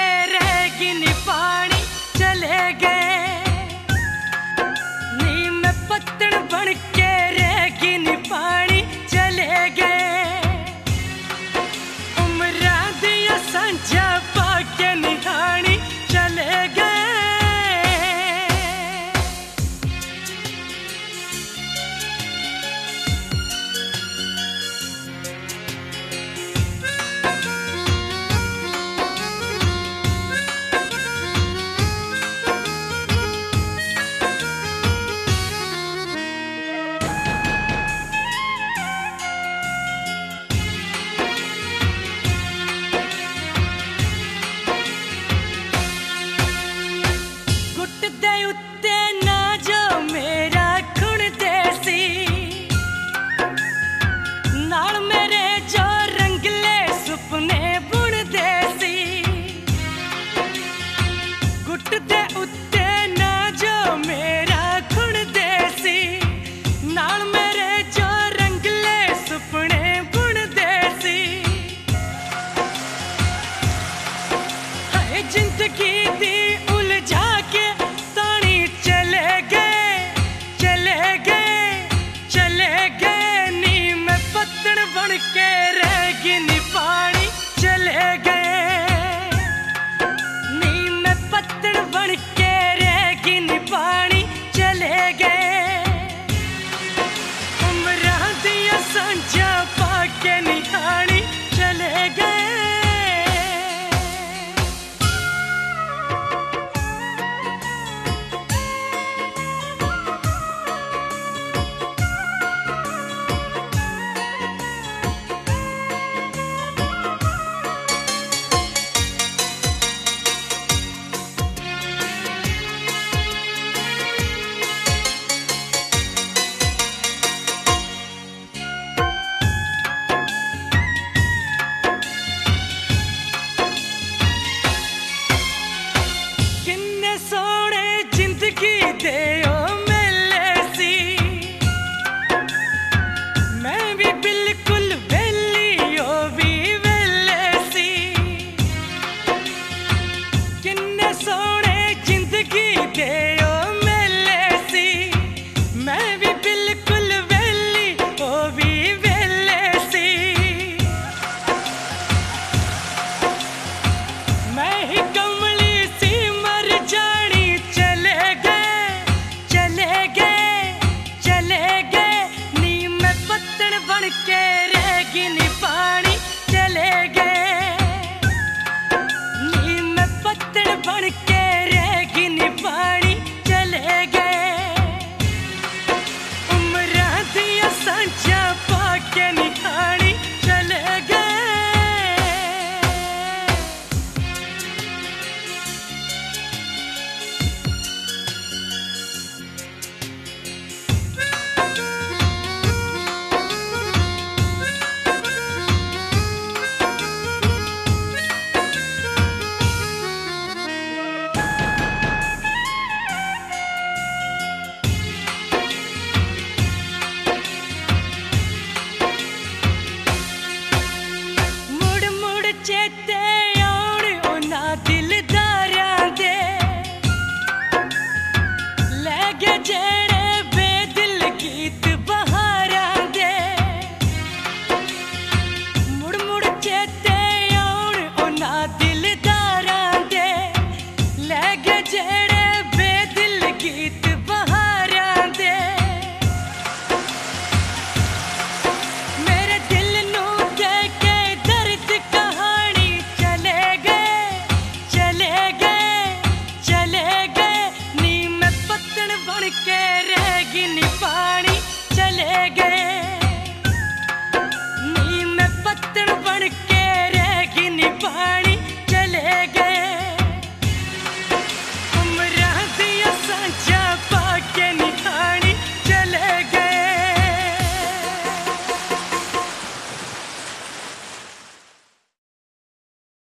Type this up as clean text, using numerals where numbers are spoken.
रहेगी नी पानी चले गए नी मैं पत्तन बन के रहेगी नी पानी चले गए उम्र दिया सांझा पाके निहानी चले गए जिंदगी दी उलझा के तानी चले गए नी मैं पत्तन बन के रहेगी नी पानी चले गए नी मैं पत्तन बन के रहेगी नी पानी चले गए उम्र दिया सांझा पाके निहानी चले गए मैं भी बिल्कुल वेली ओ भी वेले सी किन्ने सोने जिंदगी दे ओ मेले सी मैं भी बिल्कुल वेली ओ भी वेले सी मैं ही कमली सी मर जानी चले गए नी मैं पत्तन बन के रहेगी नी पानी चले गए नी मैं पत्तन बन के रहेगी नी पानी चले गए उम्र दिया सांझा पाके निहानी चले गए चेते आउण उन्हां दिलदारां दे लै गए जे